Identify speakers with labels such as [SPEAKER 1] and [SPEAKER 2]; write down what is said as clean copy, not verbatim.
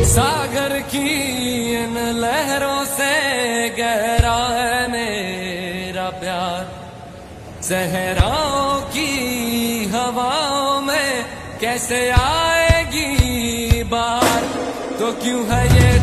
[SPEAKER 1] सागर की इन लहरों से गहरा है मेरा प्यार। सहराओं की हवाओं में कैसे आएगी बार, तो क्यों है ये